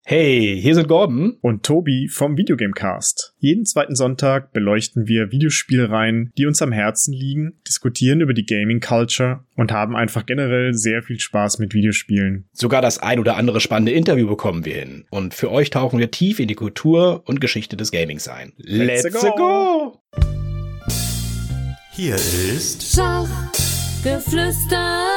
Hey, hier sind Gordon und Tobi vom Videogamecast. Jeden zweiten Sonntag beleuchten wir Videospielreihen, die uns am Herzen liegen, diskutieren über die Gaming Culture und haben einfach generell sehr viel Spaß mit Videospielen. Sogar das ein oder andere spannende Interview bekommen wir hin. Und für euch tauchen wir tief in die Kultur und Geschichte des Gamings ein. Let's go! Hier ist Schachgeflüster.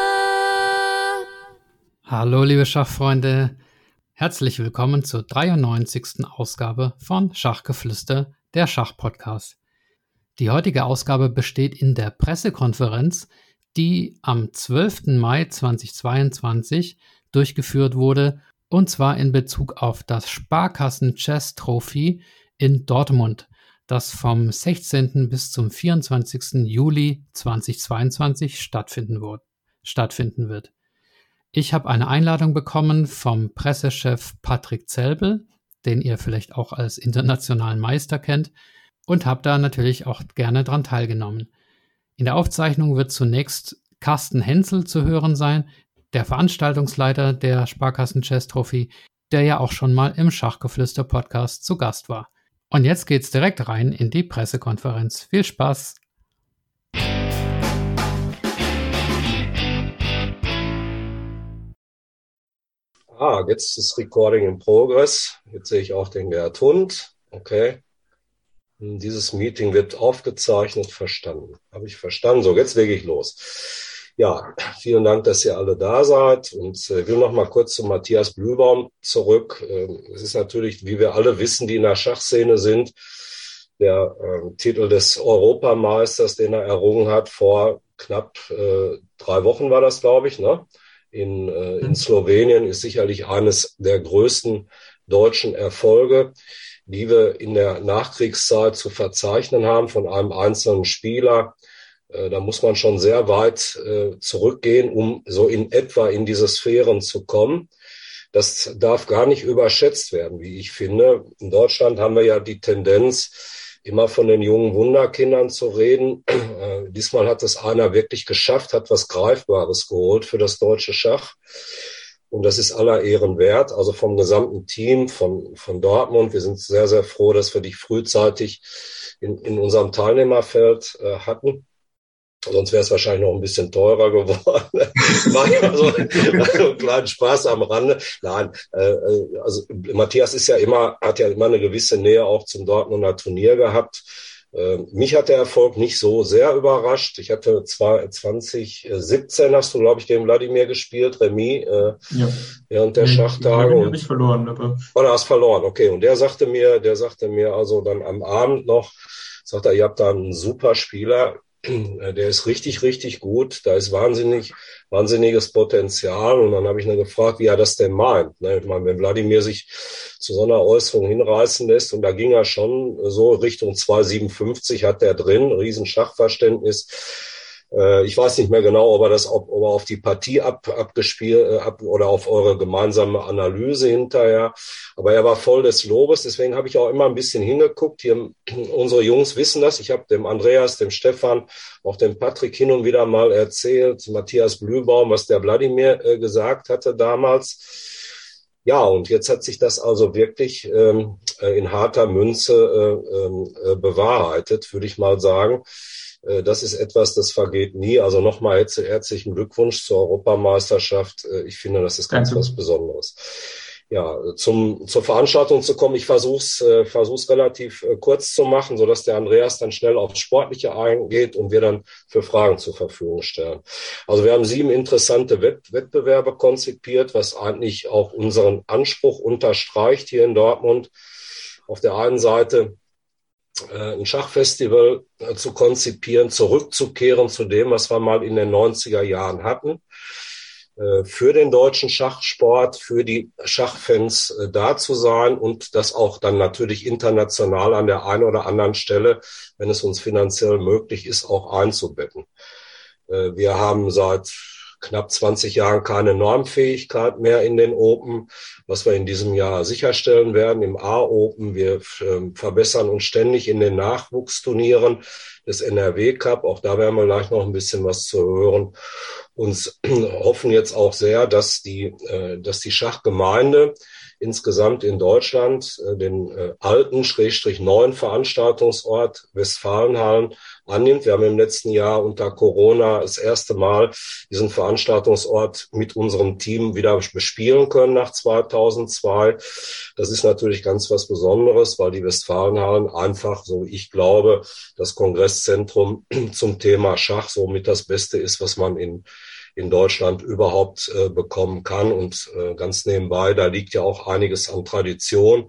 Hallo liebe Schachfreunde. Herzlich willkommen zur 93. Ausgabe von Schachgeflüster, der Schachpodcast. Die heutige Ausgabe besteht in der Pressekonferenz, die am 12. Mai 2022 durchgeführt wurde, und zwar in Bezug auf das Sparkassen Chess Trophy in Dortmund, das vom 16. bis zum 24. Juli 2022 stattfinden wird. Ich habe eine Einladung bekommen vom Pressechef Patrick Zelbel, den ihr vielleicht auch als internationalen Meister kennt, und habe da natürlich auch gerne dran teilgenommen. In der Aufzeichnung wird zunächst Carsten Hensel zu hören sein, der Veranstaltungsleiter der Sparkassen Chess Trophy, der ja auch schon mal im Schachgeflüster Podcast zu Gast war. Und jetzt geht's direkt rein in die Pressekonferenz. Viel Spaß! Jetzt ist Recording in Progress. Jetzt sehe ich auch den Gerd Hund. Okay. Dieses Meeting wird aufgezeichnet. Verstanden. Habe ich verstanden. So, jetzt lege ich los. Ja, vielen Dank, dass ihr alle da seid. Und ich will noch mal kurz zu Matthias Blühbaum zurück. Es ist natürlich, wie wir alle wissen, die in der Schachszene sind, der Titel des Europameisters, den er errungen hat vor knapp 3 Wochen war das, glaube ich, ne? In Slowenien, ist sicherlich eines der größten deutschen Erfolge, die wir in der Nachkriegszeit zu verzeichnen haben von einem einzelnen Spieler. Da muss man schon sehr weit zurückgehen, um so in etwa in diese Sphären zu kommen. Das darf gar nicht überschätzt werden, wie ich finde. In Deutschland haben wir ja die Tendenz, immer von den jungen Wunderkindern zu reden. Diesmal hat es einer wirklich geschafft, hat was Greifbares geholt für das deutsche Schach. Und das ist aller Ehren wert. Also vom gesamten Team von Dortmund. Wir sind sehr, sehr froh, dass wir dich frühzeitig in unserem Teilnehmerfeld hatten. Sonst wäre es wahrscheinlich noch ein bisschen teurer geworden. Also einen kleinen Spaß am Rande. Nein, also Matthias hat ja immer eine gewisse Nähe auch zum Dortmunder Turnier gehabt. Mich hat der Erfolg nicht so sehr überrascht. Ich hatte zwar 2017 hast du, glaube ich, gegen Wladimir gespielt, Remis, während der Schachtage. Und habe ich verloren, aber. Oder hast verloren, okay. Und der sagte mir also dann am Abend noch, sagt er, ihr habt da einen super Spieler. Der ist richtig, richtig gut. Da ist wahnsinniges Potenzial. Und dann habe ich ihn gefragt, wie er das denn meint. Ich meine, wenn Wladimir sich zu so einer Äußerung hinreißen lässt, und da ging er schon so Richtung 2,57 hat der drin, riesen Schachverständnis. Ich weiß nicht mehr genau, ob er auf die Partie abgespielt oder auf eure gemeinsame Analyse hinterher. Aber er war voll des Lobes. Deswegen habe ich auch immer ein bisschen hingeguckt. Hier, unsere Jungs wissen das. Ich habe dem Andreas, dem Stefan, auch dem Patrick hin und wieder mal erzählt, Matthias Blühbaum, was der Wladimir gesagt hatte damals. Ja, und jetzt hat sich das also wirklich in harter Münze bewahrheitet, würde ich mal sagen. Das ist etwas, das vergeht nie. Also nochmal herzlichen Glückwunsch zur Europameisterschaft. Ich finde, das ist ganz was Besonderes. Ja, zur Veranstaltung zu kommen. Ich versuch's relativ kurz zu machen, so dass der Andreas dann schnell aufs Sportliche eingeht und wir dann für Fragen zur Verfügung stellen. Also wir haben 7 interessante Wettbewerbe konzipiert, was eigentlich auch unseren Anspruch unterstreicht hier in Dortmund. Auf der einen Seite ein Schachfestival zu konzipieren, zurückzukehren zu dem, was wir mal in den 90er Jahren hatten, für den deutschen Schachsport, für die Schachfans da zu sein und das auch dann natürlich international an der einen oder anderen Stelle, wenn es uns finanziell möglich ist, auch einzubetten. Wir haben seit knapp 20 Jahren keine Normfähigkeit mehr in den Open, was wir in diesem Jahr sicherstellen werden im A-Open. Wir verbessern uns ständig in den Nachwuchsturnieren des NRW Cup. Auch da werden wir gleich noch ein bisschen was zu hören. Und hoffen jetzt auch sehr, dass die Schachgemeinde insgesamt in Deutschland den alten, neuen Veranstaltungsort Westfalenhallen annimmt. Wir haben im letzten Jahr unter Corona das erste Mal diesen Veranstaltungsort mit unserem Team wieder bespielen können nach 2002. Das ist natürlich ganz was Besonderes, weil die Westfalenhallen einfach, so ich glaube, das Kongresszentrum zum Thema Schach somit das Beste ist, was man in Deutschland überhaupt bekommen kann. Und ganz nebenbei, da liegt ja auch einiges an Tradition.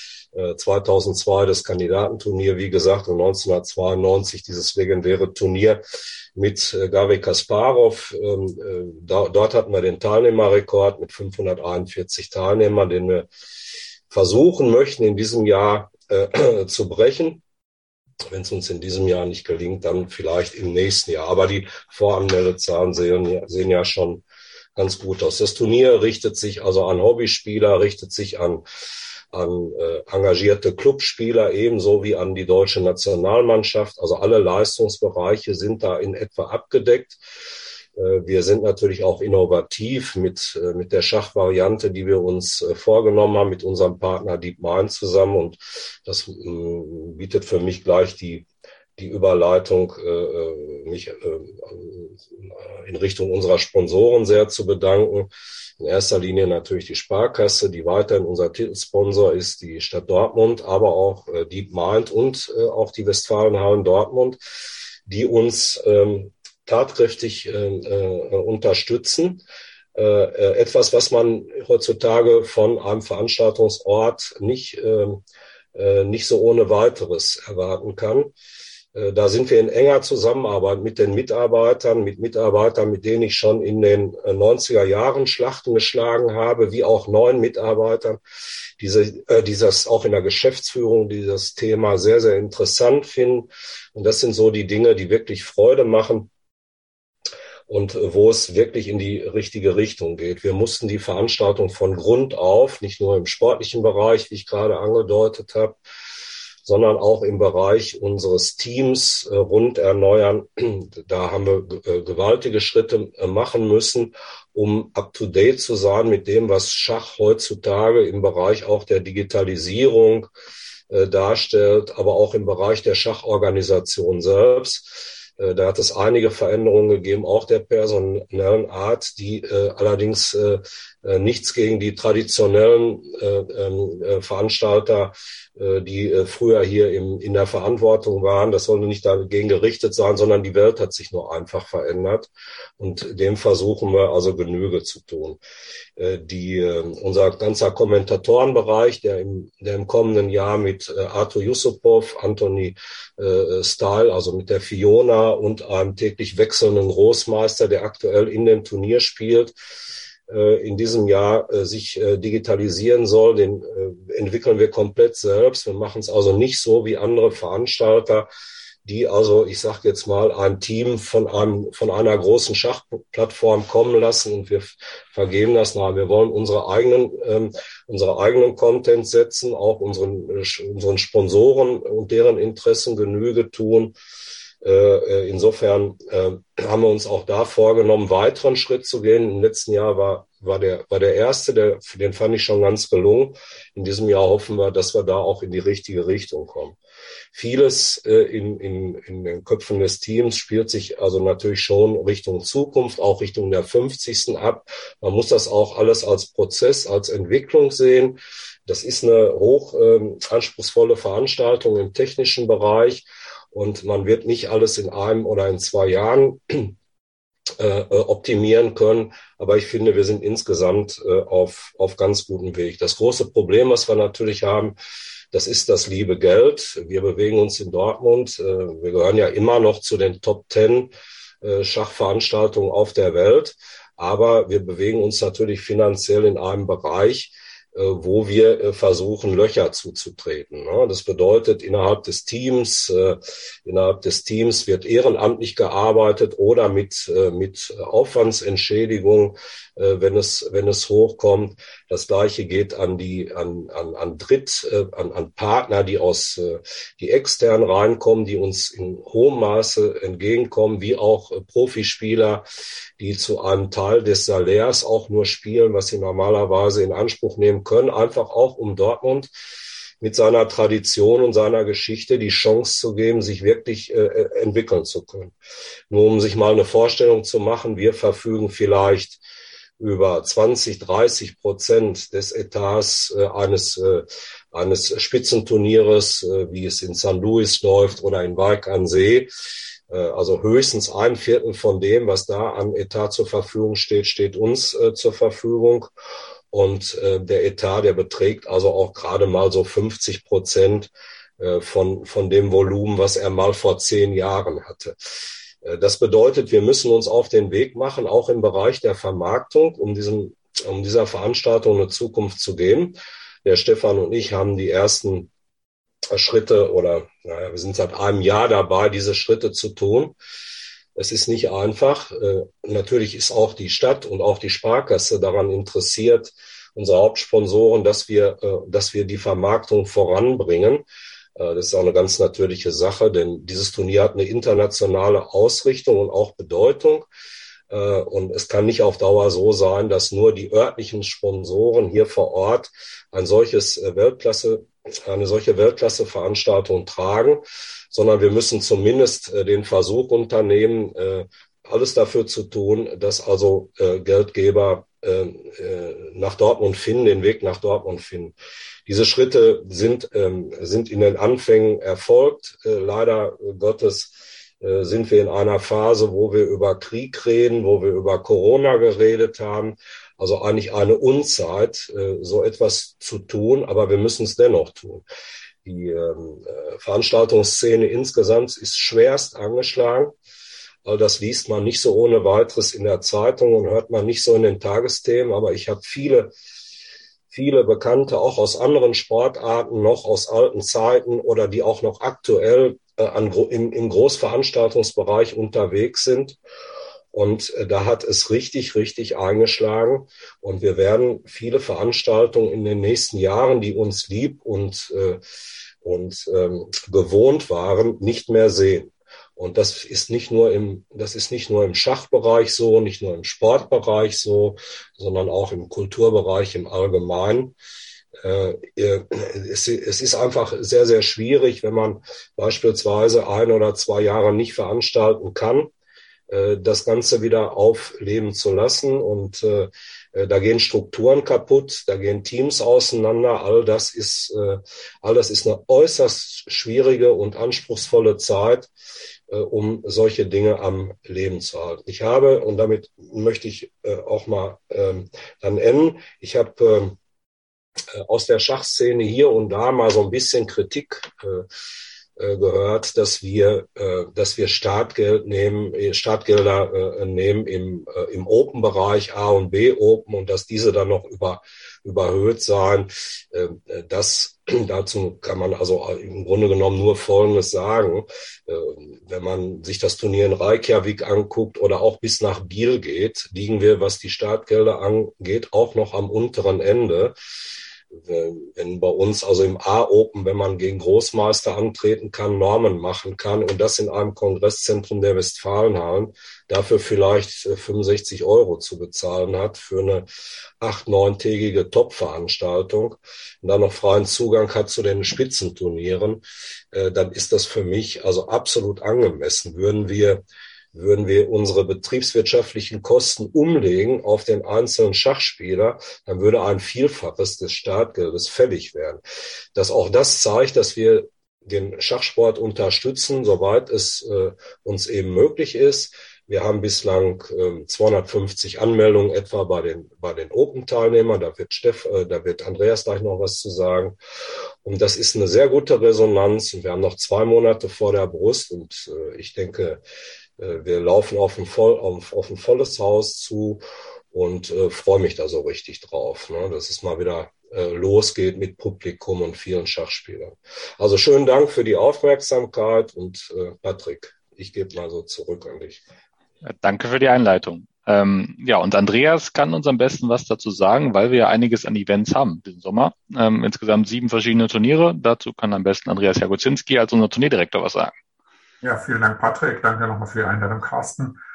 2002 das Kandidatenturnier, wie gesagt, und 1992 dieses legendäre Turnier mit Garry Kasparov. Dort hatten wir den Teilnehmerrekord mit 541 Teilnehmern, den wir versuchen möchten, in diesem Jahr zu brechen. Wenn es uns in diesem Jahr nicht gelingt, dann vielleicht im nächsten Jahr. Aber die Voranmeldezahlen sehen ja schon ganz gut aus. Das Turnier richtet sich also an Hobbyspieler, richtet sich an engagierte Clubspieler ebenso wie an die deutsche Nationalmannschaft. Also alle Leistungsbereiche sind da in etwa abgedeckt. Wir sind natürlich auch innovativ mit der Schachvariante, die wir uns vorgenommen haben, mit unserem Partner DeepMind zusammen. Und das bietet für mich gleich die Überleitung, mich in Richtung unserer Sponsoren sehr zu bedanken. In erster Linie natürlich die Sparkasse, die weiterhin unser Titelsponsor ist, die Stadt Dortmund, aber auch DeepMind und auch die Westfalenhallen Dortmund, die uns tatkräftig unterstützen. Etwas, was man heutzutage von einem Veranstaltungsort nicht so ohne weiteres erwarten kann. Da sind wir in enger Zusammenarbeit mit den Mitarbeitern, mit denen ich schon in den 90er Jahren Schlachten geschlagen habe, wie auch neuen Mitarbeitern, die das auch in der Geschäftsführung dieses Thema sehr, sehr interessant finden. Und das sind so die Dinge, die wirklich Freude machen und wo es wirklich in die richtige Richtung geht. Wir mussten die Veranstaltung von Grund auf, nicht nur im sportlichen Bereich, wie ich gerade angedeutet habe, sondern auch im Bereich unseres Teams rund erneuern. Da haben wir gewaltige Schritte machen müssen, um up-to-date zu sein mit dem, was Schach heutzutage im Bereich auch der Digitalisierung darstellt, aber auch im Bereich der Schachorganisation selbst. Da hat es einige Veränderungen gegeben, auch der personellen Art, die allerdings nichts gegen die traditionellen Veranstalter, die früher hier in der Verantwortung waren. Das soll nicht dagegen gerichtet sein, sondern die Welt hat sich nur einfach verändert. Und dem versuchen wir also Genüge zu tun. Unser ganzer Kommentatorenbereich, der im kommenden Jahr mit Artur Yusupov, Anthony Style, also mit der Fiona und einem täglich wechselnden Großmeister, der aktuell in dem Turnier spielt, in diesem Jahr sich digitalisieren soll, den entwickeln wir komplett selbst. Wir machen es also nicht so wie andere Veranstalter, die also, ich sage jetzt mal, ein Team von einer großen Schachplattform kommen lassen und wir vergeben das nach. Wir wollen unsere eigenen Content setzen, auch unseren Sponsoren und deren Interessen Genüge tun. Insofern haben wir uns auch da vorgenommen, weiteren Schritt zu gehen. Im letzten Jahr war der erste, den fand ich schon ganz gelungen. In diesem Jahr hoffen wir, dass wir da auch in die richtige Richtung kommen. Vieles in den Köpfen des Teams spielt sich also natürlich schon Richtung Zukunft, auch Richtung der 50. ab. Man muss das auch alles als Prozess, als Entwicklung sehen. Das ist eine hoch anspruchsvolle Veranstaltung im technischen Bereich. Und man wird nicht alles in einem oder in 2 Jahren optimieren können. Aber ich finde, wir sind insgesamt auf ganz gutem Weg. Das große Problem, was wir natürlich haben, das ist das liebe Geld. Wir bewegen uns in Dortmund. Wir gehören ja immer noch zu den Top 10 Schachveranstaltungen auf der Welt. Aber wir bewegen uns natürlich finanziell in einem Bereich, wo wir versuchen, Löcher zuzutreten. Das bedeutet, innerhalb des Teams wird ehrenamtlich gearbeitet oder mit Aufwandsentschädigung, wenn es hochkommt. Das Gleiche geht an Partner, die extern reinkommen, die uns in hohem Maße entgegenkommen, wie auch Profispieler, die zu einem Teil des Salärs auch nur spielen, was sie normalerweise in Anspruch nehmen machen können, einfach auch um Dortmund mit seiner Tradition und seiner Geschichte die Chance zu geben, sich wirklich entwickeln zu können. Nur um sich mal eine Vorstellung zu machen, wir verfügen vielleicht über 20-30% des Etats eines Spitzenturnieres, wie es in St. Louis läuft oder in Wijk aan Zee. Also höchstens 1/4 von dem, was da an Etat zur Verfügung steht, steht uns zur Verfügung. Und der Etat, der beträgt also auch gerade mal so 50% von dem Volumen, was er mal vor 10 Jahren hatte. Das bedeutet, wir müssen uns auf den Weg machen, auch im Bereich der Vermarktung, um dieser Veranstaltung eine Zukunft zu geben. Der Stefan und ich haben die ersten Schritte wir sind seit einem Jahr dabei, diese Schritte zu tun. Es ist nicht einfach. Natürlich ist auch die Stadt und auch die Sparkasse daran interessiert, unsere Hauptsponsoren, dass wir die Vermarktung voranbringen. Das ist auch eine ganz natürliche Sache, denn dieses Turnier hat eine internationale Ausrichtung und auch Bedeutung. Und es kann nicht auf Dauer so sein, dass nur die örtlichen Sponsoren hier vor Ort eine solche Weltklasse-Veranstaltung tragen, sondern wir müssen zumindest den Versuch unternehmen, alles dafür zu tun, dass also Geldgeber nach Dortmund finden, den Weg nach Dortmund finden. Diese Schritte sind in den Anfängen erfolgt. Leider Gottes sind wir in einer Phase, wo wir über Krieg reden, wo wir über Corona geredet haben. Also eigentlich eine Unzeit, so etwas zu tun, aber wir müssen es dennoch tun. Die Veranstaltungsszene insgesamt ist schwerst angeschlagen. Also das liest man nicht so ohne weiteres in der Zeitung und hört man nicht so in den Tagesthemen, aber ich habe viele Bekannte, auch aus anderen Sportarten, noch aus alten Zeiten oder die auch noch aktuell im Großveranstaltungsbereich unterwegs sind. Und da hat es richtig, richtig eingeschlagen. Und wir werden viele Veranstaltungen in den nächsten Jahren, die uns lieb und gewohnt waren, nicht mehr sehen. Und das ist nicht nur im Schachbereich so, nicht nur im Sportbereich so, sondern auch im Kulturbereich im Allgemeinen. Es ist einfach sehr, sehr schwierig, wenn man beispielsweise 1 oder 2 Jahre nicht veranstalten kann, das Ganze wieder aufleben zu lassen. Und da gehen Strukturen kaputt, da gehen Teams auseinander. All das ist eine äußerst schwierige und anspruchsvolle Zeit, um solche Dinge am Leben zu halten. Ich habe, und damit möchte ich auch mal dann enden, ich habe aus der Schachszene hier und da mal so ein bisschen Kritik gehört, dass wir Startgelder nehmen im Open-Bereich, A und B Open, und dass diese dann noch überhöht seien. Dazu kann man also im Grunde genommen nur Folgendes sagen. Wenn man sich das Turnier in Reykjavik anguckt oder auch bis nach Biel geht, liegen wir, was die Startgelder angeht, auch noch am unteren Ende. Wenn bei uns also im A-Open, wenn man gegen Großmeister antreten kann, Normen machen kann und das in einem Kongresszentrum der Westfalenhallen, dafür vielleicht 65 € zu bezahlen hat für eine 8-9-tägige Top-Veranstaltung und dann noch freien Zugang hat zu den Spitzenturnieren, dann ist das für mich also absolut angemessen. Würden wir unsere betriebswirtschaftlichen Kosten umlegen auf den einzelnen Schachspieler, dann würde ein Vielfaches des Startgeldes fällig werden. Auch das zeigt, dass wir den Schachsport unterstützen, soweit es uns eben möglich ist. Wir haben bislang 250 Anmeldungen etwa bei den Open-Teilnehmern. Da wird Andreas gleich noch was zu sagen. Und das ist eine sehr gute Resonanz. Und wir haben noch 2 Monate vor der Brust. Und ich denke, wir laufen auf ein volles Haus zu und freue mich da so richtig drauf, ne, dass es mal wieder losgeht mit Publikum und vielen Schachspielern. Also schönen Dank für die Aufmerksamkeit und Patrick, ich gebe mal so zurück an dich. Danke für die Einleitung. Und Andreas kann uns am besten was dazu sagen, weil wir ja einiges an Events haben diesen Sommer. Insgesamt 7 verschiedene Turniere. Dazu kann am besten Andreas Jagozinski als unser Turnierdirektor was sagen. Ja, vielen Dank, Patrick. Danke nochmal für die Einladung, Carsten.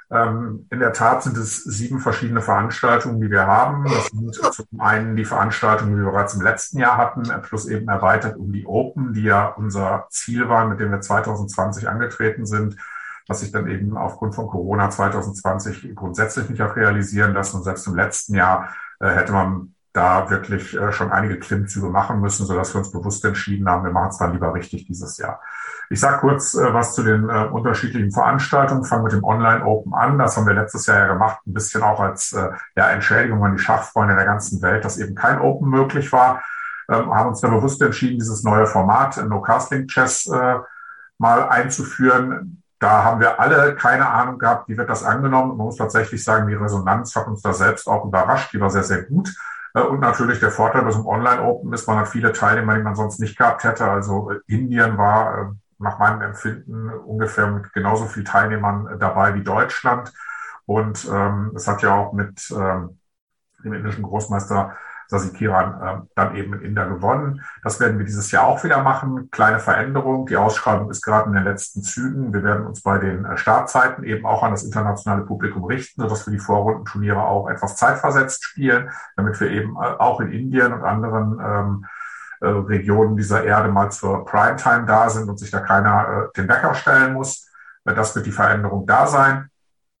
In der Tat sind es 7 verschiedene Veranstaltungen, die wir haben. Das sind zum einen die Veranstaltungen, die wir bereits im letzten Jahr hatten, plus eben erweitert um die Open, die ja unser Ziel waren, mit dem wir 2020 angetreten sind, was sich dann eben aufgrund von Corona 2020 grundsätzlich nicht hat realisieren lassen. Und selbst im letzten Jahr hätte man da wirklich schon einige Klimmzüge machen müssen, sodass wir uns bewusst entschieden haben, wir machen es dann lieber richtig dieses Jahr. Ich sage kurz was zu den unterschiedlichen Veranstaltungen. Fangen mit dem Online Open an. Das haben wir letztes Jahr ja gemacht, ein bisschen auch als Entschädigung an die Schachfreunde der ganzen Welt, dass eben kein Open möglich war. Haben uns da bewusst entschieden, dieses neue Format No Casting Chess mal einzuführen. Da haben wir alle keine Ahnung gehabt, wie wird das angenommen. Man muss tatsächlich sagen, die Resonanz hat uns da selbst auch überrascht. Die war sehr, sehr gut. Und natürlich der Vorteil bei so einem Online-Open ist, man hat viele Teilnehmer, die man sonst nicht gehabt hätte. Also Indien war nach meinem Empfinden ungefähr mit genauso viel Teilnehmern dabei wie Deutschland. Und es hat ja auch mit dem indischen Großmeister Sasi Kiran dann eben in India gewonnen. Das werden wir dieses Jahr auch wieder machen. Kleine Veränderung. Die Ausschreibung ist gerade in den letzten Zügen. Wir werden uns bei den Startzeiten eben auch an das internationale Publikum richten, sodass wir die Vorrundenturniere auch etwas zeitversetzt spielen, damit wir eben auch in Indien und anderen Regionen dieser Erde mal zur Primetime da sind und sich da keiner den Wecker stellen muss. Das wird die Veränderung da sein.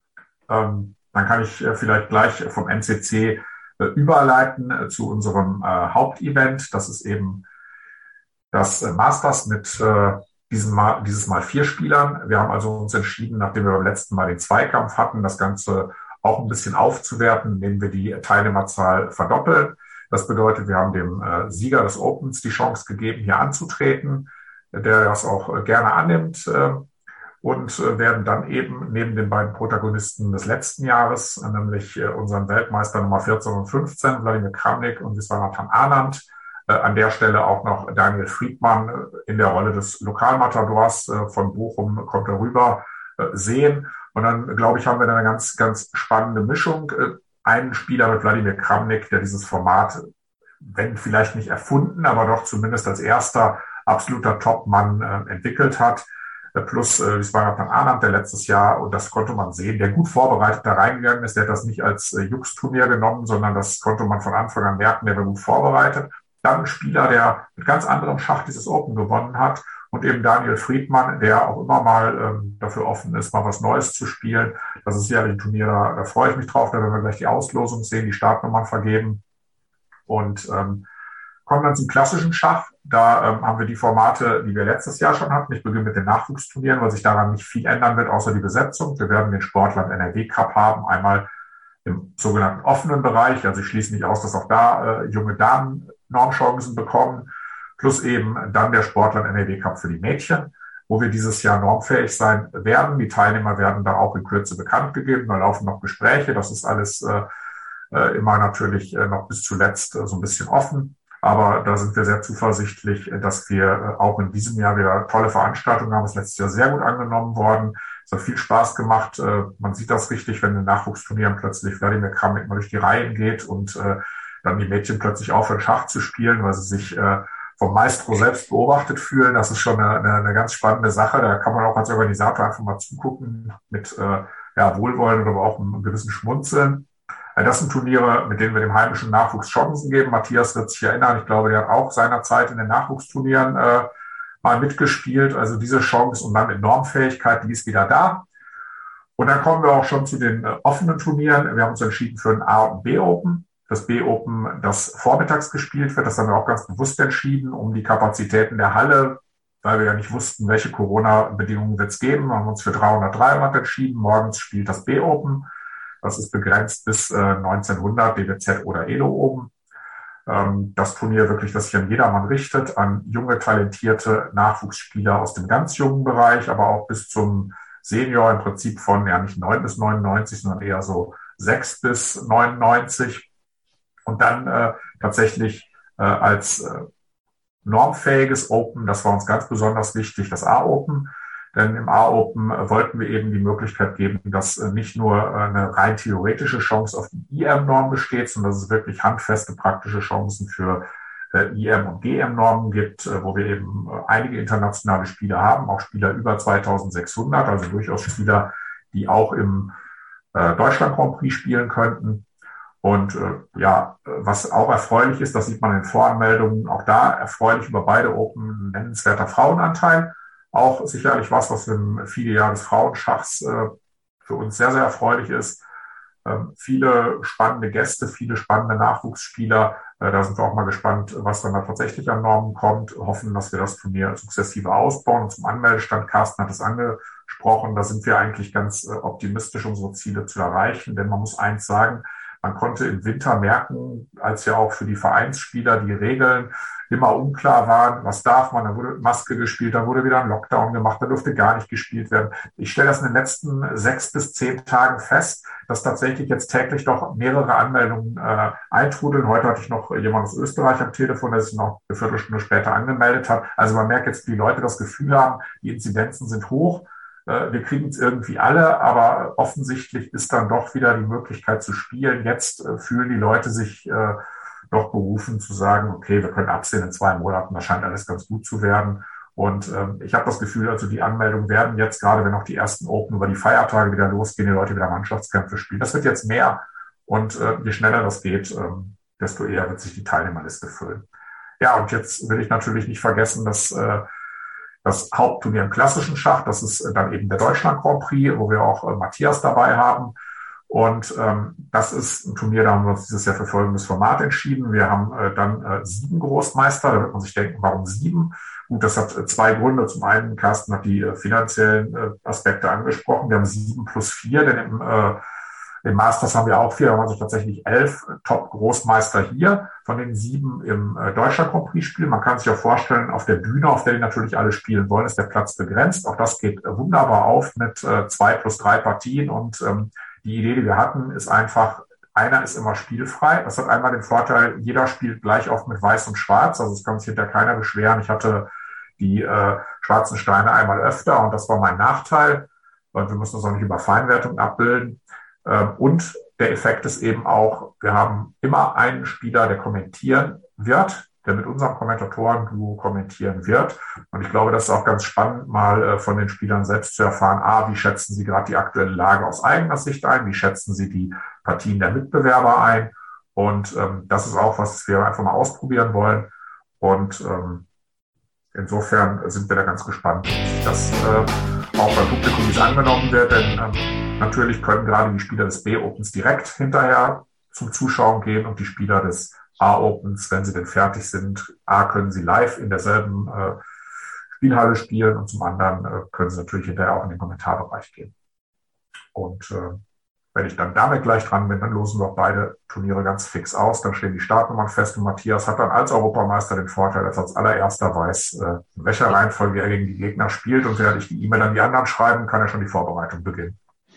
Dann kann ich vielleicht gleich vom NCC überleiten zu unserem Hauptevent. Das ist eben das Masters mit dieses Mal 4 Spielern. Wir haben also uns entschieden, nachdem wir beim letzten Mal den Zweikampf hatten, das Ganze auch ein bisschen aufzuwerten, indem wir die Teilnehmerzahl verdoppeln. Das bedeutet, wir haben dem Sieger des Opens die Chance gegeben, hier anzutreten, der das auch gerne annimmt. Und werden dann eben neben den beiden Protagonisten des letzten Jahres, nämlich unseren Weltmeister Nummer 14 und 15, Wladimir Kramnik und Viswanathan Anand, an der Stelle auch noch Daniel Friedmann in der Rolle des Lokalmatadors von Bochum kommt darüber sehen. Und dann, glaube ich, haben wir da eine ganz, ganz spannende Mischung. Einen Spieler mit Wladimir Kramnik, der dieses Format, wenn vielleicht nicht erfunden, aber doch zumindest als erster absoluter Topmann entwickelt hat. Plus Viswanathan Anand, der letztes Jahr, und das konnte man sehen, der gut vorbereitet da reingegangen ist. Der hat das nicht als Jux-Turnier genommen, sondern das konnte man von Anfang an merken, der war gut vorbereitet. Dann ein Spieler, der mit ganz anderem Schach dieses Open gewonnen hat. Und eben Daniel Friedmann, der auch immer mal dafür offen ist, mal was Neues zu spielen. Das ist ja ein Turnier, da freue ich mich drauf. Da werden wir gleich die Auslosung sehen, die Startnummern vergeben. Und kommen dann zum klassischen Schach. Da haben wir die Formate, die wir letztes Jahr schon hatten. Ich beginne mit den Nachwuchsturnieren, weil sich daran nicht viel ändern wird, außer die Besetzung. Wir werden den Sportland NRW Cup haben, einmal im sogenannten offenen Bereich. Also ich schließe nicht aus, dass auch da junge Damen Normchancen bekommen. Plus eben dann der Sportland NRW Cup für die Mädchen, wo wir dieses Jahr normfähig sein werden. Die Teilnehmer werden da auch in Kürze bekannt gegeben. Da laufen noch Gespräche. Das ist alles immer natürlich noch bis zuletzt so ein bisschen offen. Aber da sind wir sehr zuversichtlich, dass wir auch in diesem Jahr wieder tolle Veranstaltungen haben. Es ist letztes Jahr sehr gut angenommen worden. Es hat viel Spaß gemacht. Man sieht das richtig, wenn in den Nachwuchsturnieren plötzlich Wladimir Kramnik mal durch die Reihen geht und dann die Mädchen plötzlich aufhören, Schach zu spielen, weil sie sich vom Maestro selbst beobachtet fühlen. Das ist schon eine ganz spannende Sache. Da kann man auch als Organisator einfach mal zugucken mit Wohlwollen oder aber auch einem gewissen Schmunzeln. Das sind Turniere, mit denen wir dem heimischen Nachwuchs Chancen geben. Matthias wird sich erinnern. Ich glaube, der hat auch seinerzeit in den Nachwuchsturnieren mal mitgespielt. Also diese Chance und dann mit Normfähigkeit, die ist wieder da. Und dann kommen wir auch schon zu den offenen Turnieren. Wir haben uns entschieden für ein A- und B-Open. Das B-Open, das vormittags gespielt wird, das haben wir auch ganz bewusst entschieden, um die Kapazitäten der Halle, weil wir ja nicht wussten, welche Corona-Bedingungen wird es geben. Wir haben uns für 300 entschieden. Morgens spielt das B-Open. Das ist begrenzt bis 1900, DWZ oder Elo oben. Das Turnier wirklich, das sich an jedermann richtet, an junge, talentierte Nachwuchsspieler aus dem ganz jungen Bereich, aber auch bis zum Senior im Prinzip von nicht 9 bis 99, sondern eher so 6 bis 99. Und dann tatsächlich als normfähiges Open, das war uns ganz besonders wichtig, das A-Open. Denn im A-Open wollten wir eben die Möglichkeit geben, dass nicht nur eine rein theoretische Chance auf die IM-Norm besteht, sondern dass es wirklich handfeste praktische Chancen für IM- und GM-Normen gibt, wo wir eben einige internationale Spieler haben, auch Spieler über 2600, also durchaus Spieler, die auch im Deutschland Grand Prix spielen könnten. Und was auch erfreulich ist, das sieht man in Voranmeldungen, auch da erfreulich über beide Open nennenswerter Frauenanteil. Auch sicherlich was im viele Jahre des Frauenschachs für uns sehr, sehr erfreulich ist. Viele spannende Gäste, viele spannende Nachwuchsspieler. Da sind wir auch mal gespannt, was dann da tatsächlich an Normen kommt. Hoffen, dass wir das Turnier sukzessive ausbauen. Und zum Anmeldestand, Carsten hat es angesprochen, da sind wir eigentlich ganz optimistisch, unsere Ziele zu erreichen. Denn man muss eins sagen, man konnte im Winter merken, als ja auch für die Vereinsspieler die Regeln immer unklar waren, was darf man, da wurde Maske gespielt, dann wurde wieder ein Lockdown gemacht, da durfte gar nicht gespielt werden. Ich stelle das in den letzten 6 bis 10 Tagen fest, dass tatsächlich jetzt täglich doch mehrere Anmeldungen eintrudeln. Heute hatte ich noch jemand aus Österreich am Telefon, der sich noch eine Viertelstunde später angemeldet hat. Also man merkt jetzt, wie die Leute das Gefühl haben, die Inzidenzen sind hoch. Wir kriegen es irgendwie alle, aber offensichtlich ist dann doch wieder die Möglichkeit zu spielen. Jetzt fühlen die Leute sich doch berufen zu sagen, okay, wir können absehen in 2 Monaten, das scheint alles ganz gut zu werden. Und ich habe das Gefühl, also die Anmeldungen werden jetzt, gerade wenn auch die ersten Open über die Feiertage wieder losgehen, die Leute wieder Mannschaftskämpfe spielen. Das wird jetzt mehr und je schneller das geht, desto eher wird sich die Teilnehmerliste füllen. Ja, und jetzt will ich natürlich nicht vergessen, dass das Hauptturnier im klassischen Schach, das ist dann eben der Deutschland Grand Prix, wo wir auch Matthias dabei haben. Und das ist ein Turnier, da haben wir uns dieses Jahr für folgendes Format entschieden. Wir haben dann 7 Großmeister, da wird man sich denken, warum 7? Gut, das hat 2 Gründe. Zum einen, Carsten hat die finanziellen Aspekte angesprochen. Wir haben 7 plus 4, denn im Masters haben wir auch 4, da haben wir also tatsächlich 11 Top-Großmeister hier, von den 7 im Deutschland Grand Prix spielen. Man kann sich auch vorstellen, auf der Bühne, auf der die natürlich alle spielen wollen, ist der Platz begrenzt. Auch das geht wunderbar auf mit 2 plus 3 Partien. Und die Idee, die wir hatten, ist einfach, einer ist immer spielfrei. Das hat einmal den Vorteil, jeder spielt gleich oft mit Weiß und Schwarz. Also es kann sich hinterher keiner beschweren. Ich hatte die schwarzen Steine einmal öfter und das war mein Nachteil. Und wir müssen das auch nicht über Feinwertung abbilden. Und der Effekt ist eben auch, wir haben immer einen Spieler, der kommentieren wird, der mit unserem Kommentatoren-Duo kommentieren wird. Und ich glaube, das ist auch ganz spannend, mal von den Spielern selbst zu erfahren, wie schätzen sie gerade die aktuelle Lage aus eigener Sicht ein, wie schätzen sie die Partien der Mitbewerber ein. Und das ist auch, was wir einfach mal ausprobieren wollen. Und insofern sind wir da ganz gespannt, wie sich das auch beim Publikum nicht angenommen wird, denn natürlich können gerade die Spieler des B-Opens direkt hinterher zum Zuschauen gehen und die Spieler des A-Opens, wenn sie denn fertig sind, können sie live in derselben Spielhalle spielen und zum anderen können sie natürlich hinterher auch in den Kommentarbereich gehen. Und wenn ich dann damit gleich dran bin, dann losen wir auch beide Turniere ganz fix aus. Dann stehen die Startnummern fest und Matthias hat dann als Europameister den Vorteil, dass er als allererster weiß, in welcher Reihenfolge er gegen die Gegner spielt. Und während ich die E-Mail an die anderen schreiben, kann er schon die Vorbereitung beginnen.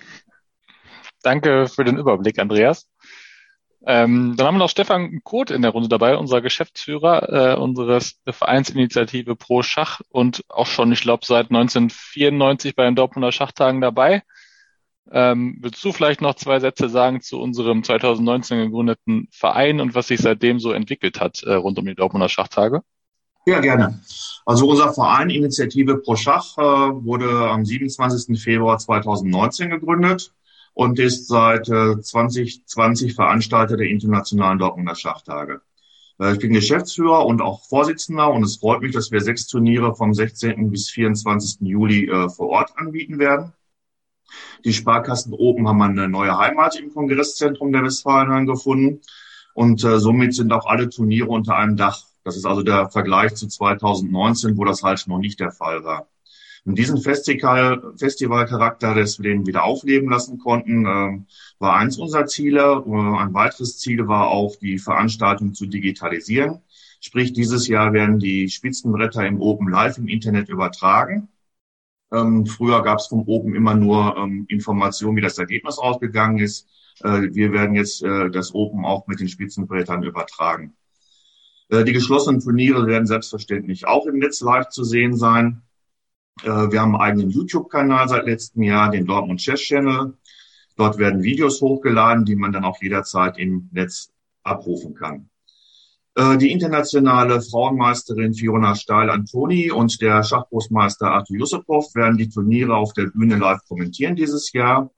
Danke für den Überblick, Andreas. Dann haben wir noch Stefan Koth in der Runde dabei, unser Geschäftsführer unseres Vereinsinitiative Pro Schach und auch schon, ich glaube, seit 1994 bei den Dortmunder Schachtagen dabei. Willst du vielleicht noch 2 Sätze sagen zu unserem 2019 gegründeten Verein und was sich seitdem so entwickelt hat rund um die Dortmunder Schachtage? Ja, gerne. Also unser Verein Initiative Pro Schach wurde am 27. Februar 2019 gegründet und ist seit 2020 Veranstalter der internationalen Dortmunder Schachtage. Ich bin Geschäftsführer und auch Vorsitzender und es freut mich, dass wir 6 Turniere vom 16. bis 24. Juli vor Ort anbieten werden. Die Sparkassen Open haben eine neue Heimat im Kongresszentrum der Westfalenhain gefunden und somit sind auch alle Turniere unter einem Dach. Das ist also der Vergleich zu 2019, wo das halt noch nicht der Fall war. Und diesen Festivalcharakter, dass wir den wieder aufleben lassen konnten, war eins unserer Ziele. Ein weiteres Ziel war auch, die Veranstaltung zu digitalisieren. Sprich, dieses Jahr werden die Spitzenbretter im Open live im Internet übertragen. Früher gab es vom Open immer nur Informationen, wie das Ergebnis ausgegangen ist. Wir werden jetzt das Open auch mit den Spitzenbrettern übertragen. Die geschlossenen Turniere werden selbstverständlich auch im Netz live zu sehen sein. Wir haben einen eigenen YouTube-Kanal seit letztem Jahr, den Dortmund Chess Channel. Dort werden Videos hochgeladen, die man dann auch jederzeit im Netz abrufen kann. Die internationale Frauenmeisterin Fiona Steil-Antoni und der Schachgroßmeister Artur Yusupov werden die Turniere auf der Bühne live kommentieren dieses Jahr.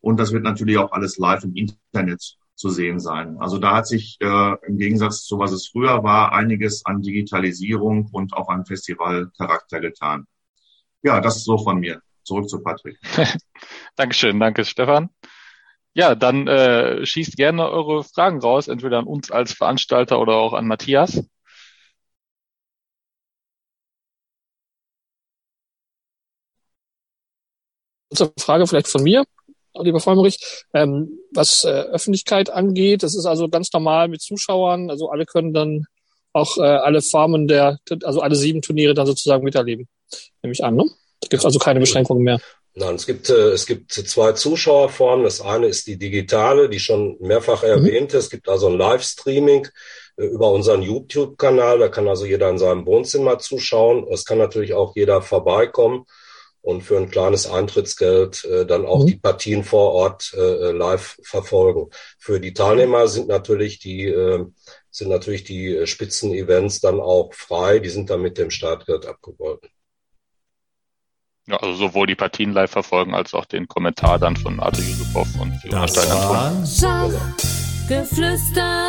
Und das wird natürlich auch alles live im Internet zu sehen sein. Also da hat sich im Gegensatz zu was es früher war, einiges an Digitalisierung und auch an Festivalcharakter getan. Ja, das ist so von mir. Zurück zu Patrick. Dankeschön, danke Stefan. Ja, dann schießt gerne eure Fragen raus, entweder an uns als Veranstalter oder auch an Matthias. Kurze Frage vielleicht von mir, lieber Vollmerich, was Öffentlichkeit angeht. Das ist also ganz normal mit Zuschauern, also alle können dann auch alle Formen also alle 7 Turniere dann sozusagen miterleben, nehme ich an, ne? Da gibt es also keine Beschränkungen mehr. Nein, es gibt 2 Zuschauerformen. Das eine ist die digitale, die schon mehrfach erwähnte. Es gibt also ein Livestreaming über unseren YouTube-Kanal. Da kann also jeder in seinem Wohnzimmer zuschauen. Es kann natürlich auch jeder vorbeikommen und für ein kleines Eintrittsgeld dann auch die Partien vor Ort live verfolgen. Für die Teilnehmer sind natürlich die Spitzenevents dann auch frei. Die sind dann mit dem Startgeld abgegolten. Ja, also sowohl die Partien live verfolgen als auch den Kommentar dann von Arthur Yusupov und Das war Schachgeflüster.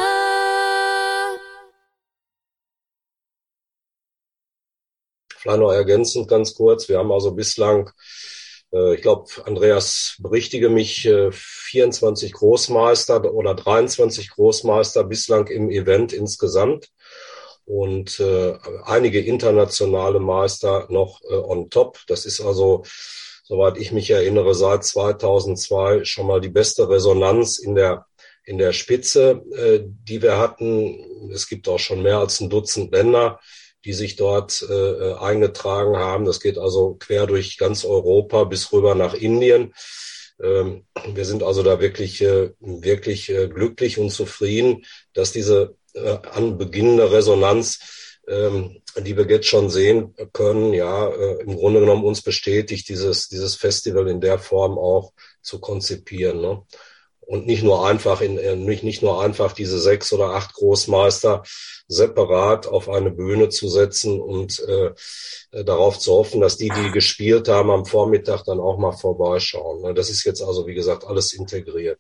Vielleicht noch ergänzend ganz kurz. Wir haben also bislang, ich glaube, Andreas, berichtige mich, 24 Großmeister oder 23 Großmeister bislang im Event insgesamt und einige internationale Meister noch on top. Das ist also, soweit ich mich erinnere, seit 2002 schon mal die beste Resonanz in der Spitze, die wir hatten. Es gibt auch schon mehr als ein Dutzend Länder, die sich dort eingetragen haben. Das geht also quer durch ganz Europa bis rüber nach Indien. Wir sind also da wirklich glücklich und zufrieden, dass diese anbeginnende Resonanz, die wir jetzt schon sehen können, ja, im Grunde genommen uns bestätigt, dieses Festival in der Form auch zu konzipieren, ne? Und nicht nur einfach diese 6 oder 8 Großmeister separat auf eine Bühne zu setzen und darauf zu hoffen, dass die gespielt haben, am Vormittag dann auch mal vorbeischauen. Das ist jetzt also, wie gesagt, alles integriert.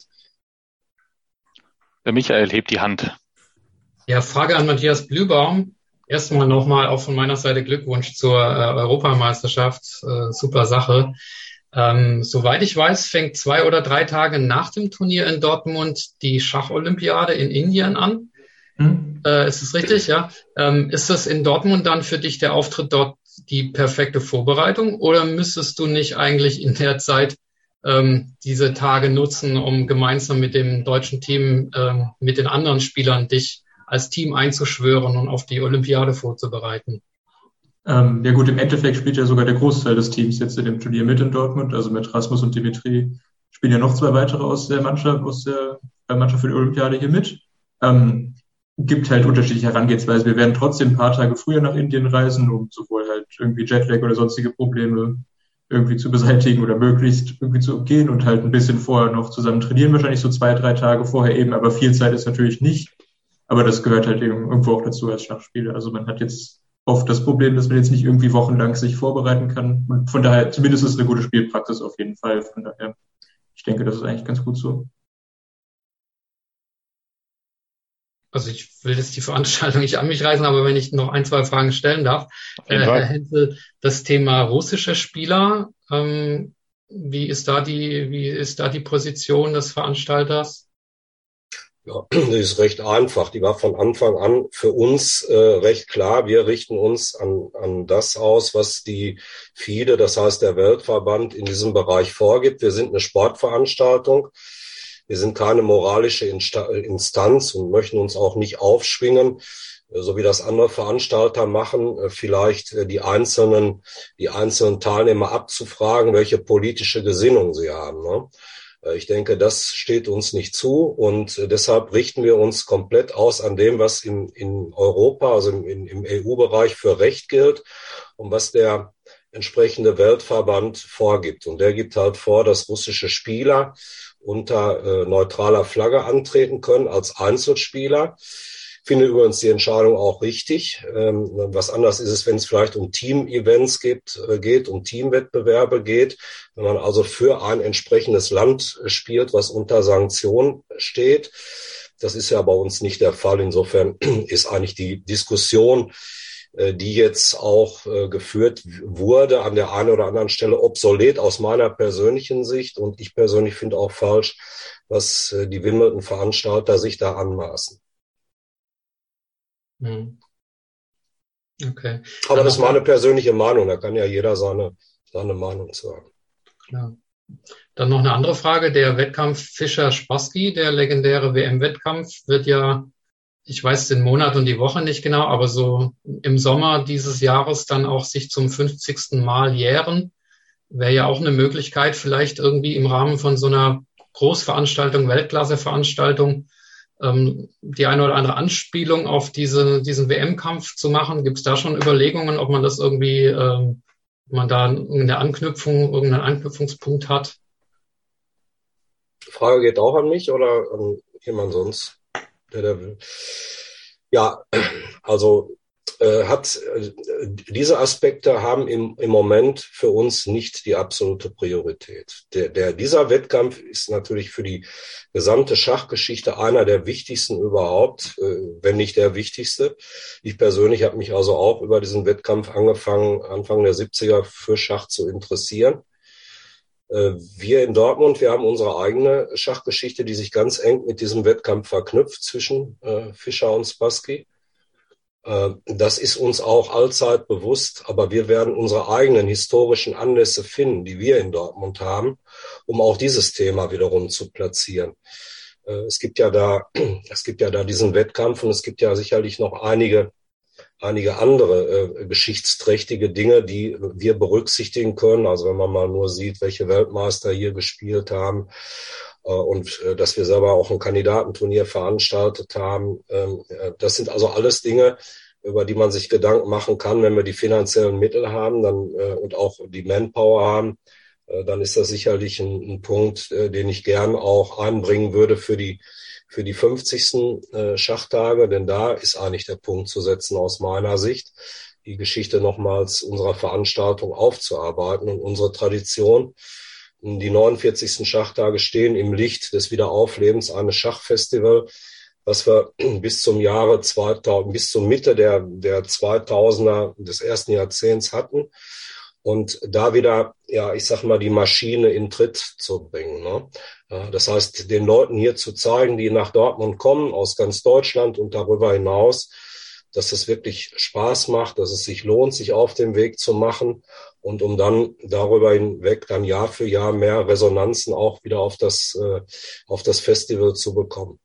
Der Michael hebt die Hand. Ja, Frage an Matthias Blühbaum. Erstmal nochmal auch von meiner Seite Glückwunsch zur Europameisterschaft. Super Sache. Soweit ich weiß, fängt 2 oder 3 Tage nach dem Turnier in Dortmund die Schacholympiade in Indien an. Ist es richtig, ja? Ist das in Dortmund dann für dich der Auftritt dort die perfekte Vorbereitung oder müsstest du nicht eigentlich in der Zeit diese Tage nutzen, um gemeinsam mit dem deutschen Team, mit den anderen Spielern dich als Team einzuschwören und auf die Olympiade vorzubereiten? Ja gut, im Endeffekt spielt ja sogar der Großteil des Teams jetzt in dem Turnier mit in Dortmund. Also mit Rasmus und Dimitri spielen ja noch 2 weitere aus der Mannschaft für die Olympiade hier mit. Gibt halt unterschiedliche Herangehensweisen. Wir werden trotzdem ein paar Tage früher nach Indien reisen, um sowohl halt irgendwie Jetlag oder sonstige Probleme irgendwie zu beseitigen oder möglichst irgendwie zu umgehen und halt ein bisschen vorher noch zusammen trainieren, wahrscheinlich so 2, 3 Tage vorher eben, aber viel Zeit ist natürlich nicht. Aber das gehört halt eben irgendwo auch dazu als Schachspieler. Also man hat jetzt oft das Problem, dass man jetzt nicht irgendwie wochenlang sich vorbereiten kann. Und von daher, zumindest ist es eine gute Spielpraxis auf jeden Fall. Von daher, ich denke, das ist eigentlich ganz gut so. Also ich will jetzt die Veranstaltung nicht an mich reißen, aber wenn ich noch 1, 2 Fragen stellen darf. Herr Hensel, das Thema russische Spieler, wie ist da die Position des Veranstalters? Ja, die ist recht einfach. Die war von Anfang an für uns recht klar. Wir richten uns an das aus, was die FIDE, das heißt der Weltverband, in diesem Bereich vorgibt. Wir sind eine Sportveranstaltung. Wir sind keine moralische Instanz und möchten uns auch nicht aufschwingen, so wie das andere Veranstalter machen, vielleicht die einzelnen Teilnehmer abzufragen, welche politische Gesinnung sie haben, ne? Ich denke, das steht uns nicht zu und deshalb richten wir uns komplett aus an dem, was in Europa, also im EU-Bereich für Recht gilt und was der entsprechende Weltverband vorgibt. Und der gibt halt vor, dass russische Spieler unter neutraler Flagge antreten können als Einzelspieler. Finde übrigens die Entscheidung auch richtig. Was anders ist es, wenn es vielleicht um Team-Events geht, um Teamwettbewerbe geht. Wenn man also für ein entsprechendes Land spielt, was unter Sanktion steht. Das ist ja bei uns nicht der Fall. Insofern ist eigentlich die Diskussion, die jetzt auch geführt wurde, an der einen oder anderen Stelle obsolet aus meiner persönlichen Sicht. Und ich persönlich finde auch falsch, was die Wimbledon-Veranstalter sich da anmaßen. Okay. Aber das ist meine persönliche Meinung. Da kann ja jeder seine Meinung sagen. Klar. Dann noch eine andere Frage. Der Wettkampf Fischer-Spassky, der legendäre WM-Wettkampf, wird ja, ich weiß den Monat und die Woche nicht genau, aber so im Sommer dieses Jahres dann auch sich zum 50. Mal jähren. Wäre ja auch eine Möglichkeit, vielleicht irgendwie im Rahmen von so einer Großveranstaltung, Weltklasse-Veranstaltung, die eine oder andere Anspielung auf diesen WM-Kampf zu machen. Gibt es da schon Überlegungen, ob man das irgendwie, ob man da irgendeinen Anknüpfungspunkt hat? Die Frage geht auch an mich oder an jemand sonst, der will. Ja, also diese Aspekte haben im Moment für uns nicht die absolute Priorität. Dieser Wettkampf ist natürlich für die gesamte Schachgeschichte einer der wichtigsten überhaupt, wenn nicht der wichtigste. Ich persönlich habe mich also auch über diesen Wettkampf Anfang der 70er für Schach zu interessieren. Wir in Dortmund, wir haben unsere eigene Schachgeschichte, die sich ganz eng mit diesem Wettkampf verknüpft zwischen Fischer und Spassky. Das ist uns auch allzeit bewusst, aber wir werden unsere eigenen historischen Anlässe finden, die wir in Dortmund haben, um auch dieses Thema wiederum zu platzieren. Es gibt ja da diesen Wettkampf und es gibt ja sicherlich noch einige andere geschichtsträchtige Dinge, die wir berücksichtigen können. Also wenn man mal nur sieht, welche Weltmeister hier gespielt haben und dass wir selber auch ein Kandidatenturnier veranstaltet haben. Das sind also alles Dinge, über die man sich Gedanken machen kann, wenn wir die finanziellen Mittel haben dann und auch die Manpower haben. Dann ist das sicherlich ein Punkt, den ich gern auch einbringen würde für die 50. Schachtage, denn da ist eigentlich der Punkt zu setzen aus meiner Sicht, die Geschichte nochmals unserer Veranstaltung aufzuarbeiten und unsere Tradition. Die 49. Schachtage stehen im Licht des Wiederauflebens eines Schachfestivals, was wir bis zur Mitte der 2000er des ersten Jahrzehnts hatten. Und da wieder, ja, ich sag mal, die Maschine in Tritt zu bringen, ne? Das heißt, den Leuten hier zu zeigen, die nach Dortmund kommen, aus ganz Deutschland und darüber hinaus, dass es wirklich Spaß macht, dass es sich lohnt, sich auf den Weg zu machen und um dann darüber hinweg dann Jahr für Jahr mehr Resonanzen auch wieder auf das Festival zu bekommen.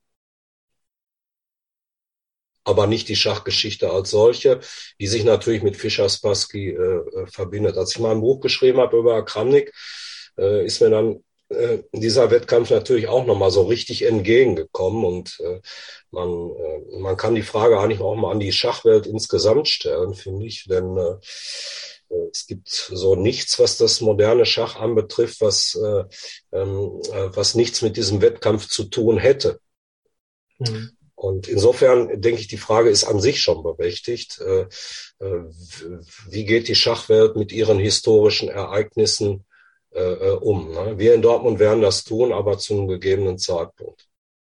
Aber nicht die Schachgeschichte als solche, die sich natürlich mit Fischer-Spassky verbindet. Als ich mal ein Buch geschrieben habe über Kramnik, ist mir dann dieser Wettkampf natürlich auch nochmal so richtig entgegengekommen und man kann die Frage eigentlich auch mal an die Schachwelt insgesamt stellen, finde ich, denn es gibt so nichts, was das moderne Schach anbetrifft, was nichts mit diesem Wettkampf zu tun hätte. Mhm. Und insofern denke ich, die Frage ist an sich schon berechtigt. Wie geht die Schachwelt mit ihren historischen Ereignissen um? Ne? Wir in Dortmund werden das tun, aber zu einem gegebenen Zeitpunkt.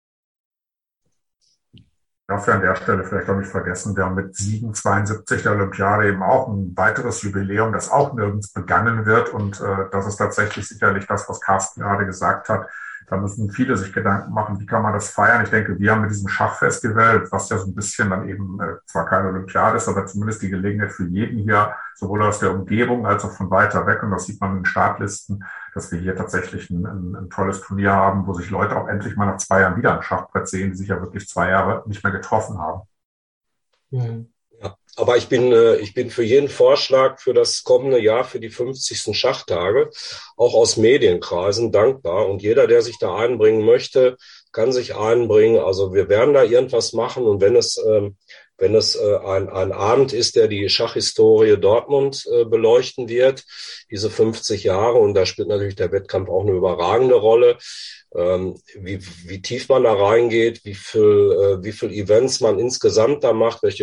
Ich darf ja an der Stelle vielleicht auch nicht vergessen, wir haben mit Siegen 72 der Olympiade eben auch ein weiteres Jubiläum, das auch nirgends begangen wird. Und das ist tatsächlich sicherlich das, was Carsten gerade gesagt hat. Da müssen viele sich Gedanken machen, wie kann man das feiern? Ich denke, wir haben mit diesem Schachfestival, was ja so ein bisschen dann eben zwar keine Olympiade ist, aber zumindest die Gelegenheit für jeden hier, sowohl aus der Umgebung als auch von weiter weg, und das sieht man in den Startlisten, dass wir hier tatsächlich ein tolles Turnier haben, wo sich Leute auch endlich mal nach 2 Jahren wieder am Schachbrett sehen, die sich ja wirklich 2 Jahre nicht mehr getroffen haben. Mhm. Ja, aber ich bin für jeden Vorschlag für das kommende Jahr, für die 50. Schachtage, auch aus Medienkreisen dankbar. Und jeder, der sich da einbringen möchte, kann sich einbringen. Also wir werden da irgendwas machen. Und wenn es ein Abend ist, der die Schachhistorie Dortmund beleuchten wird, diese 50 Jahre, und da spielt natürlich der Wettkampf auch eine überragende Rolle, wie tief man da reingeht, wie viel Events man insgesamt da macht, welches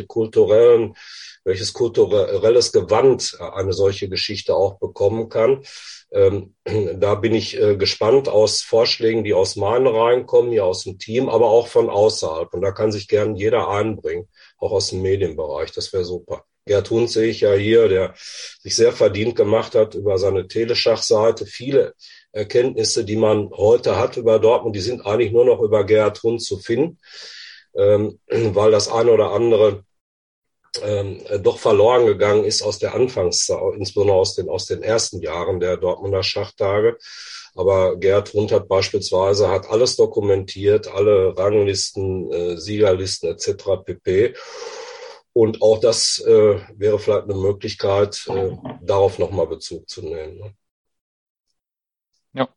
kulturelles Gewand eine solche Geschichte auch bekommen kann. Da bin ich gespannt aus Vorschlägen, die aus meinen Reihen kommen, hier aus dem Team, aber auch von außerhalb. Und da kann sich gern jeder einbringen, auch aus dem Medienbereich. Das wäre super. Gerd Hundt sehe ich ja hier, der sich sehr verdient gemacht hat über seine Teleschachseite. Viele Erkenntnisse, die man heute hat über Dortmund, die sind eigentlich nur noch über Gerd Hundt zu finden, weil das eine oder andere doch verloren gegangen ist aus der Anfangszeit, insbesondere aus den ersten Jahren der Dortmunder Schachtage. Aber Gerd Hundt hat beispielsweise alles dokumentiert, alle Ranglisten, Siegerlisten etc. pp. Und auch das wäre vielleicht eine Möglichkeit, darauf nochmal Bezug zu nehmen. Ne? Ja.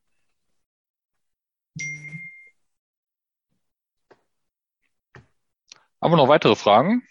Haben wir noch weitere Fragen?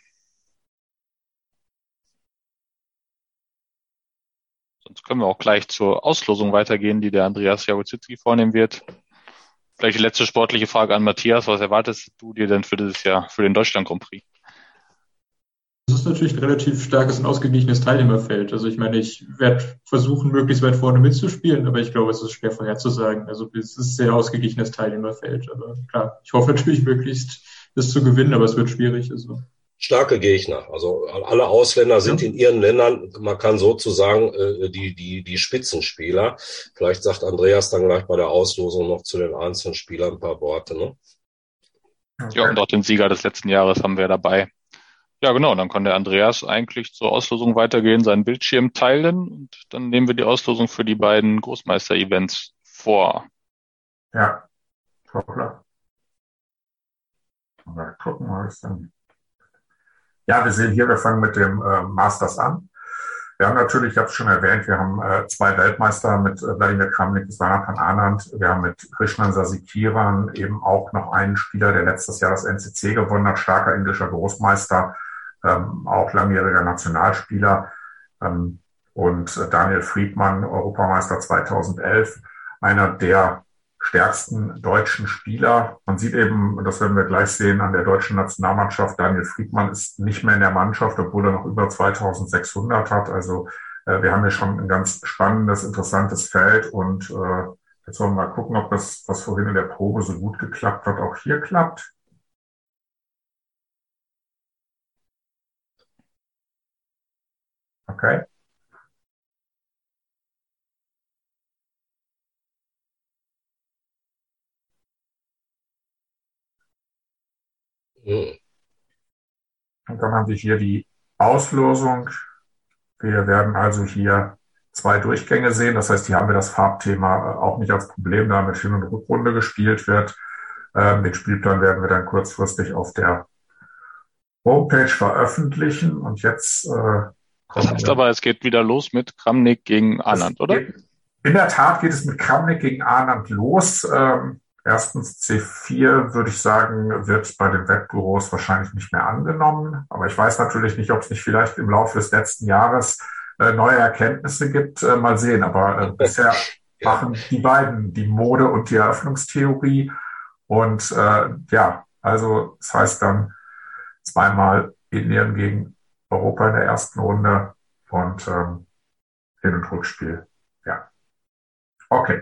Sonst können wir auch gleich zur Auslosung weitergehen, die der Andreas Jagozitzki vornehmen wird. Vielleicht die letzte sportliche Frage an Matthias. Was erwartest du dir denn für dieses Jahr, für den Deutschland Grand Prix? Das ist natürlich ein relativ starkes und ausgeglichenes Teilnehmerfeld. Also ich meine, ich werde versuchen, möglichst weit vorne mitzuspielen, aber ich glaube, es ist schwer vorherzusagen. Also es ist ein sehr ausgeglichenes Teilnehmerfeld. Aber klar, ich hoffe natürlich möglichst, das zu gewinnen, aber es wird schwierig. Also. Starke Gegner. Also alle Ausländer sind in ihren Ländern, man kann sozusagen die Spitzenspieler. Vielleicht sagt Andreas dann gleich bei der Auslosung noch zu den einzelnen Spielern ein paar Worte. Ne? Okay. Ja, und auch den Sieger des letzten Jahres haben wir dabei. Ja, genau, dann kann der Andreas eigentlich zur Auslosung weitergehen, seinen Bildschirm teilen und dann nehmen wir die Auslosung für die beiden Großmeister-Events vor. Ja, hoppla. Mal gucken, was dann. Ja, wir sehen hier, wir fangen mit dem Masters an. Wir haben natürlich, ich habe es schon erwähnt, wir haben 2 Weltmeister mit Wladimir Kramnik, Viswanathan Anand. Wir haben mit Krishnan Sasikiran eben auch noch einen Spieler, der letztes Jahr das NCC gewonnen hat, starker indischer Großmeister, auch langjähriger Nationalspieler. Und Daniel Friedmann, Europameister 2011, einer der stärksten deutschen Spieler. Man sieht eben, und das werden wir gleich sehen, an der deutschen Nationalmannschaft, Daniel Friedmann ist nicht mehr in der Mannschaft, obwohl er noch über 2600 hat. Also wir haben hier schon ein ganz spannendes, interessantes Feld. Und jetzt wollen wir mal gucken, ob das, was vorhin in der Probe so gut geklappt hat, auch hier klappt. Okay. Und dann haben wir hier die Auslosung. Wir werden also hier 2 Durchgänge sehen. Das heißt, hier haben wir das Farbthema auch nicht als Problem, da mit Hin- und Rückrunde gespielt wird. Den Spielplan werden wir dann kurzfristig auf der Homepage veröffentlichen. Und jetzt das heißt aber, es geht wieder los mit Kramnik gegen Anand, oder? In der Tat geht es mit Kramnik gegen Anand los. Erstens C4, würde ich sagen, wird bei den Wettbüros wahrscheinlich nicht mehr angenommen. Aber ich weiß natürlich nicht, ob es nicht vielleicht im Laufe des letzten Jahres neue Erkenntnisse gibt. Mal sehen. Aber bisher machen die beiden die Mode und die Eröffnungstheorie. Und ja, also das heißt dann zweimal Indien gegen Europa in der ersten Runde und Hin- und Rückspiel. Ja. Okay.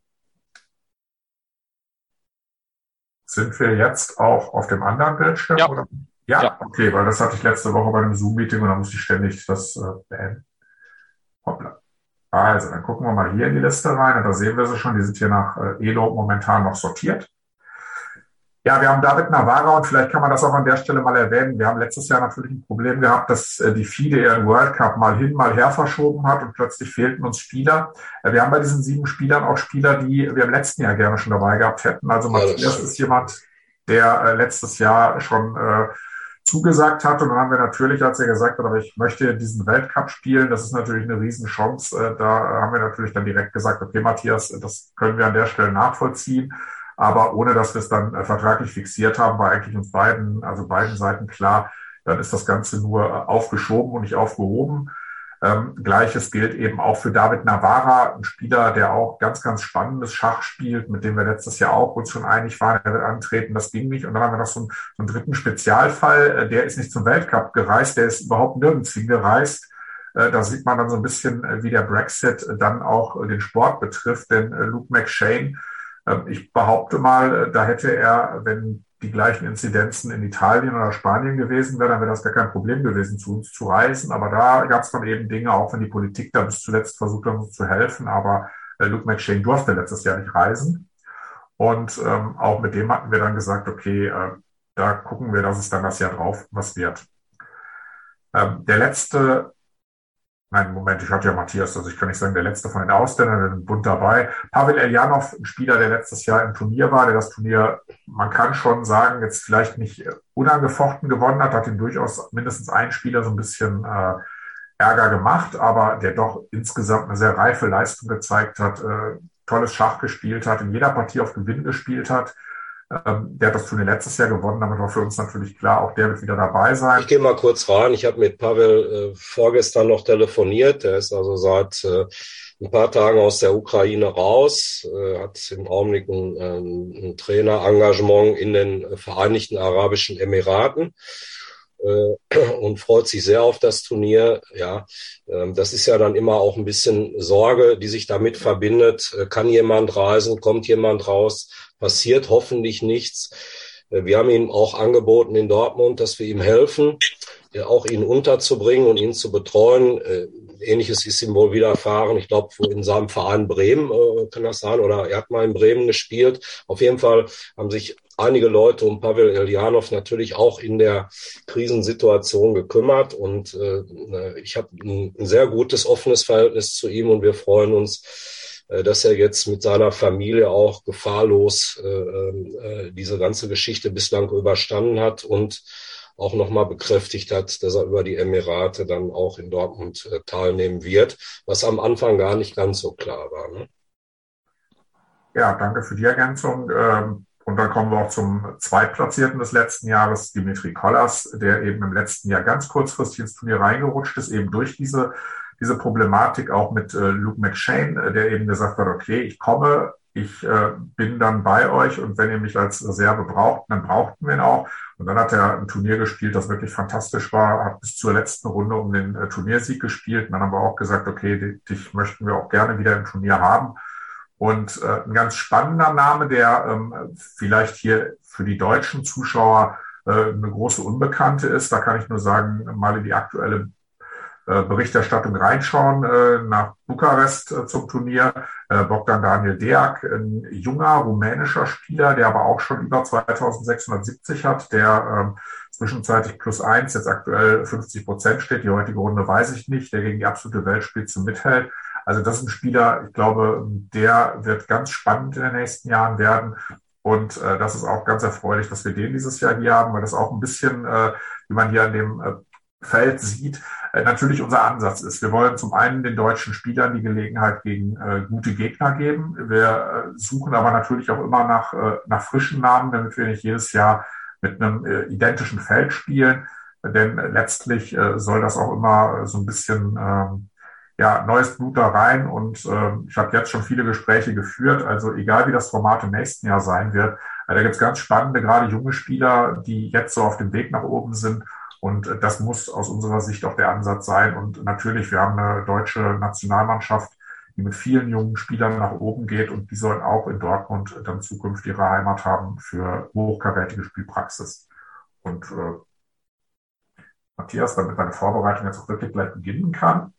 Sind wir jetzt auch auf dem anderen Bildschirm? Ja. Oder? Ja, okay, weil das hatte ich letzte Woche bei einem Zoom-Meeting und da musste ich ständig das beenden. Hoppla. Also, dann gucken wir mal hier in die Liste rein und da sehen wir sie schon, die sind hier nach Elo momentan noch sortiert. Ja, wir haben David Navarra und vielleicht kann man das auch an der Stelle mal erwähnen. Wir haben letztes Jahr natürlich ein Problem gehabt, dass die FIDE ihren World Cup mal hin, mal her verschoben hat und plötzlich fehlten uns Spieler. Wir haben bei diesen 7 Spielern auch Spieler, die wir im letzten Jahr gerne schon dabei gehabt hätten. Also Matthias ist jemand, der letztes Jahr schon zugesagt hat und dann haben wir natürlich, als er gesagt hat, aber ich möchte diesen Weltcup spielen, das ist natürlich eine Riesenchance. Da haben wir natürlich dann direkt gesagt, okay Matthias, das können wir an der Stelle nachvollziehen. aber ohne dass wir es dann vertraglich fixiert haben, war eigentlich uns beiden Seiten klar, dann ist das Ganze nur aufgeschoben und nicht aufgehoben. Gleiches gilt eben auch für David Navarra, ein Spieler, der auch ganz, ganz spannendes Schach spielt, mit dem wir letztes Jahr auch uns schon einig waren, er wird antreten, das ging nicht. Und dann haben wir noch so einen dritten Spezialfall, der ist nicht zum Weltcup gereist, der ist überhaupt nirgends hingereist. Da sieht man dann so ein bisschen, wie der Brexit dann auch den Sport betrifft, denn Luke McShane, ich behaupte mal, da hätte er, wenn die gleichen Inzidenzen in Italien oder Spanien gewesen wären, dann wäre das gar kein Problem gewesen, zu uns zu reisen. Aber da gab es dann eben Dinge, auch wenn die Politik da bis zuletzt versucht hat, uns zu helfen. Aber Luke McShane durfte letztes Jahr nicht reisen. Und auch mit dem hatten wir dann gesagt, okay, da gucken wir, dass es dann das Jahr drauf was wird. Der letzte Nein, Moment, ich hatte ja Matthias, also ich kann nicht sagen, der letzte von den Ausländern, der ist bunt dabei. Pavel Eljanov, ein Spieler, der letztes Jahr im Turnier war, der das Turnier, man kann schon sagen, jetzt vielleicht nicht unangefochten gewonnen hat ihm durchaus mindestens ein Spieler so ein bisschen Ärger gemacht, aber der doch insgesamt eine sehr reife Leistung gezeigt hat, tolles Schach gespielt hat, in jeder Partie auf Gewinn gespielt hat. Der hat das Turnier letztes Jahr gewonnen, damit war für uns natürlich klar, auch der wird wieder dabei sein. Ich gehe mal kurz rein. Ich habe mit Pavel vorgestern noch telefoniert. Der ist also seit ein paar Tagen aus der Ukraine raus, hat im Augenblick ein Trainerengagement in den Vereinigten Arabischen Emiraten und freut sich sehr auf das Turnier. Ja, das ist ja dann immer auch ein bisschen Sorge, die sich damit verbindet. Kann jemand reisen? Kommt jemand raus? Passiert hoffentlich nichts. Wir haben ihm auch angeboten in Dortmund, dass wir ihm helfen, auch ihn unterzubringen und ihn zu betreuen. Ähnliches ist ihm wohl widerfahren. Ich glaube, in seinem Verein Bremen kann das sein, oder er hat mal in Bremen gespielt. Auf jeden Fall haben sich einige Leute um Pavel Eljanov natürlich auch in der Krisensituation gekümmert. Und ich habe ein sehr gutes, offenes Verhältnis zu ihm und wir freuen uns, dass er jetzt mit seiner Familie auch gefahrlos diese ganze Geschichte bislang überstanden hat und auch nochmal bekräftigt hat, dass er über die Emirate dann auch in Dortmund teilnehmen wird, was am Anfang gar nicht ganz so klar war. Ne? Ja, danke für die Ergänzung. Und dann kommen wir auch zum Zweitplatzierten des letzten Jahres, Dimitri Kollas, der eben im letzten Jahr ganz kurzfristig ins Turnier reingerutscht ist, eben durch diese Problematik auch mit Luke McShane, der eben gesagt hat, okay, ich komme, ich bin dann bei euch und wenn ihr mich als Reserve braucht, dann brauchten wir ihn auch. Und dann hat er ein Turnier gespielt, das wirklich fantastisch war, hat bis zur letzten Runde um den Turniersieg gespielt. Und dann haben wir auch gesagt, okay, dich möchten wir auch gerne wieder im Turnier haben. Und ein ganz spannender Name, der vielleicht hier für die deutschen Zuschauer eine große Unbekannte ist, da kann ich nur sagen, mal in die aktuelle Berichterstattung reinschauen nach Bukarest zum Turnier. Bogdan Daniel Deac, ein junger rumänischer Spieler, der aber auch schon über 2670 hat, der zwischenzeitlich +1, jetzt aktuell 50% steht. Die heutige Runde weiß ich nicht, der gegen die absolute Weltspitze mithält. Also das ist ein Spieler, ich glaube, der wird ganz spannend in den nächsten Jahren werden. Und das ist auch ganz erfreulich, dass wir den dieses Jahr hier haben, weil das auch ein bisschen, wie man hier an dem Feld sieht, natürlich unser Ansatz ist. Wir wollen zum einen den deutschen Spielern die Gelegenheit gegen gute Gegner geben. Wir suchen aber natürlich auch immer nach frischen Namen, damit wir nicht jedes Jahr mit einem identischen Feld spielen. Denn letztlich soll das auch immer so ein bisschen neues Blut da rein. Und ich habe jetzt schon viele Gespräche geführt. Also egal, wie das Format im nächsten Jahr sein wird, da gibt es ganz spannende, gerade junge Spieler, die jetzt so auf dem Weg nach oben sind. Und das muss aus unserer Sicht auch der Ansatz sein. Und natürlich, wir haben eine deutsche Nationalmannschaft, die mit vielen jungen Spielern nach oben geht. Und die sollen auch in Dortmund dann zukünftig ihre Heimat haben für hochkarätige Spielpraxis. Und Matthias, damit deine Vorbereitung jetzt auch wirklich gleich beginnen kann.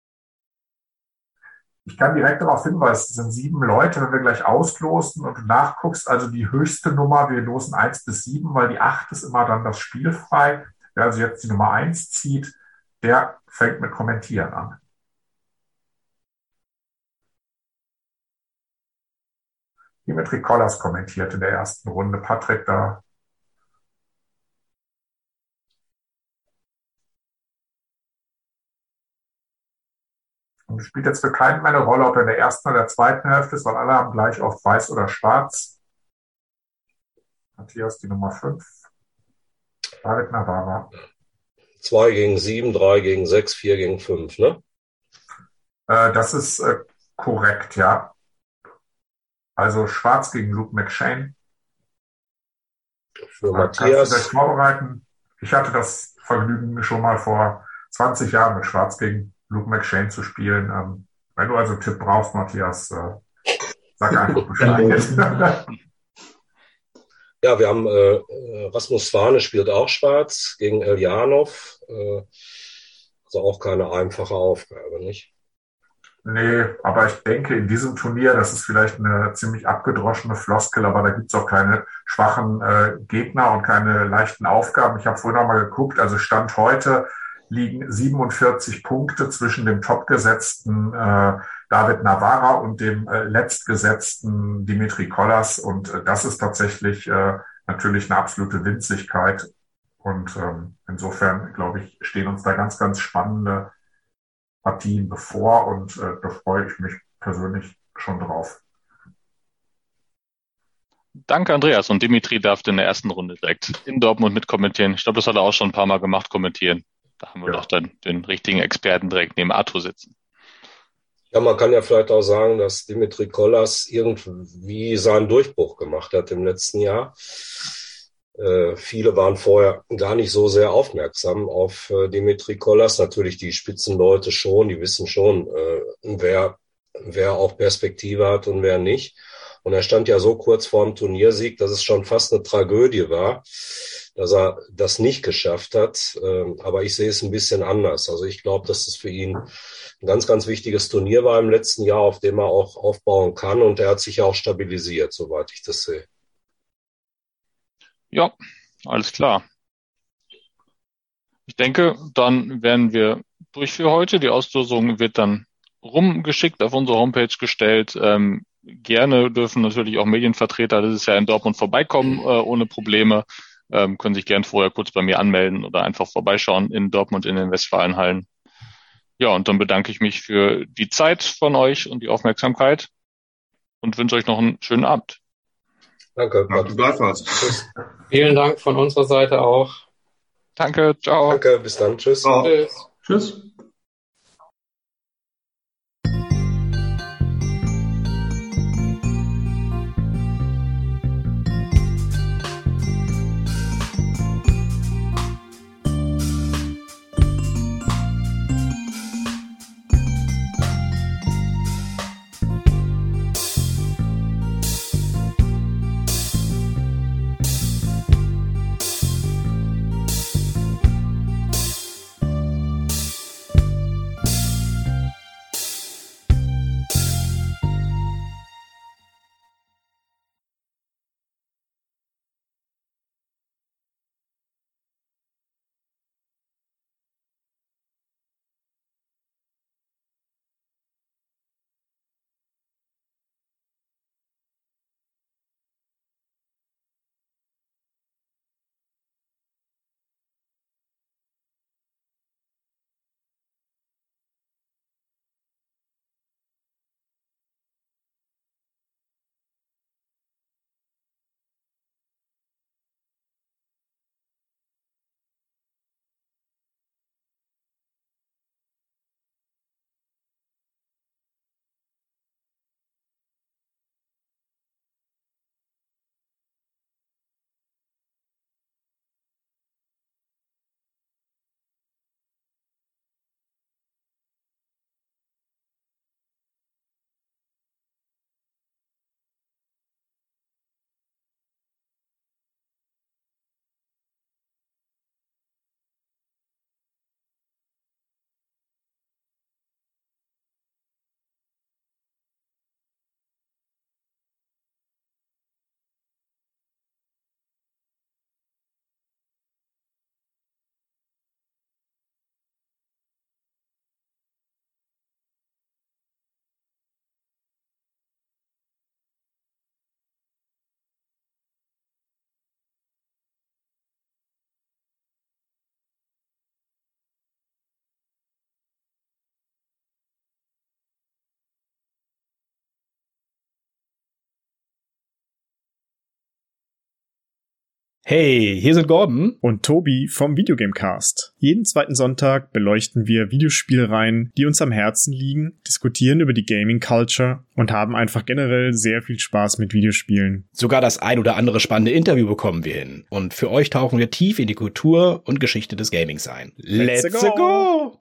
Ich kann direkt darauf hinweisen, es sind 7 Leute, wenn wir gleich auslosen und du nachguckst, also die höchste Nummer, wir losen 1 bis 7, weil die 8 ist immer dann das spielfrei. Wer also jetzt die Nummer 1 zieht, der fängt mit Kommentieren an. Dimitri Kollas kommentiert in der ersten Runde. Patrick, da. Und es spielt jetzt für keinen mehr eine Rolle, ob er in der ersten oder der zweiten Hälfte ist, weil alle haben gleich oft weiß oder schwarz. Matthias, die Nummer 5. David Navarra. 2 gegen 7, 3 gegen 6, 4 gegen 5, ne? Das ist korrekt, ja. Also Schwarz gegen Luke McShane. Für Kannst du Matthias. dich vorbereiten? Ich hatte das Vergnügen, schon mal vor 20 Jahren mit Schwarz gegen Luke McShane zu spielen. Wenn du also einen Tipp brauchst, Matthias, sag einfach Bescheid. Ja, wir haben Rasmus Svane spielt auch Schwarz gegen Eljanov. Also auch keine einfache Aufgabe, nicht? Nee, aber ich denke, in diesem Turnier, das ist vielleicht eine ziemlich abgedroschene Floskel, aber da gibt's auch keine schwachen Gegner und keine leichten Aufgaben. Ich habe vorhin noch mal geguckt, also Stand heute liegen 47 Punkte zwischen dem topgesetzten David Navarra und dem letztgesetzten Dimitri Kollas. Und das ist tatsächlich natürlich eine absolute Winzigkeit. Und insofern, glaube ich, stehen uns da ganz, ganz spannende Partien bevor. Und da freue ich mich persönlich schon drauf. Danke, Andreas. Und Dimitri darf in der ersten Runde direkt in Dortmund mitkommentieren. Ich glaube, das hat er auch schon ein paar Mal gemacht, kommentieren. Da haben wir doch dann den richtigen Experten direkt neben Arthur sitzen. Ja, man kann ja vielleicht auch sagen, dass Dimitri Kollas irgendwie seinen Durchbruch gemacht hat im letzten Jahr. Viele waren vorher gar nicht so sehr aufmerksam auf Dimitri Kollas. Natürlich die Spitzenleute schon, die wissen schon, wer auch Perspektive hat und wer nicht. Und er stand ja so kurz vor dem Turniersieg, dass es schon fast eine Tragödie war, dass er das nicht geschafft hat. Aber ich sehe es ein bisschen anders. Also ich glaube, dass es für ihn ein ganz, ganz wichtiges Turnier war im letzten Jahr, auf dem er auch aufbauen kann. Und er hat sich ja auch stabilisiert, soweit ich das sehe. Ja, alles klar. Ich denke, dann wären wir durch für heute. Die Auslosung wird dann rumgeschickt, auf unsere Homepage gestellt. Gerne dürfen natürlich auch Medienvertreter, das ist ja in Dortmund, vorbeikommen, ohne Probleme. Können sich gern vorher kurz bei mir anmelden oder einfach vorbeischauen in Dortmund in den Westfalenhallen. Ja, und dann bedanke ich mich für die Zeit von euch und die Aufmerksamkeit und wünsche euch noch einen schönen Abend. Danke. Danke gleichfalls. Tschüss. Vielen Dank von unserer Seite auch. Danke, ciao. Danke, bis dann. Tschüss. Ciao. Tschüss. Tschüss. Hey, hier sind Gordon und Tobi vom Videogamecast. Jeden zweiten Sonntag beleuchten wir Videospielreihen, die uns am Herzen liegen, diskutieren über die Gaming Culture und haben einfach generell sehr viel Spaß mit Videospielen. Sogar das ein oder andere spannende Interview bekommen wir hin. Und für euch tauchen wir tief in die Kultur und Geschichte des Gamings ein. Let's go!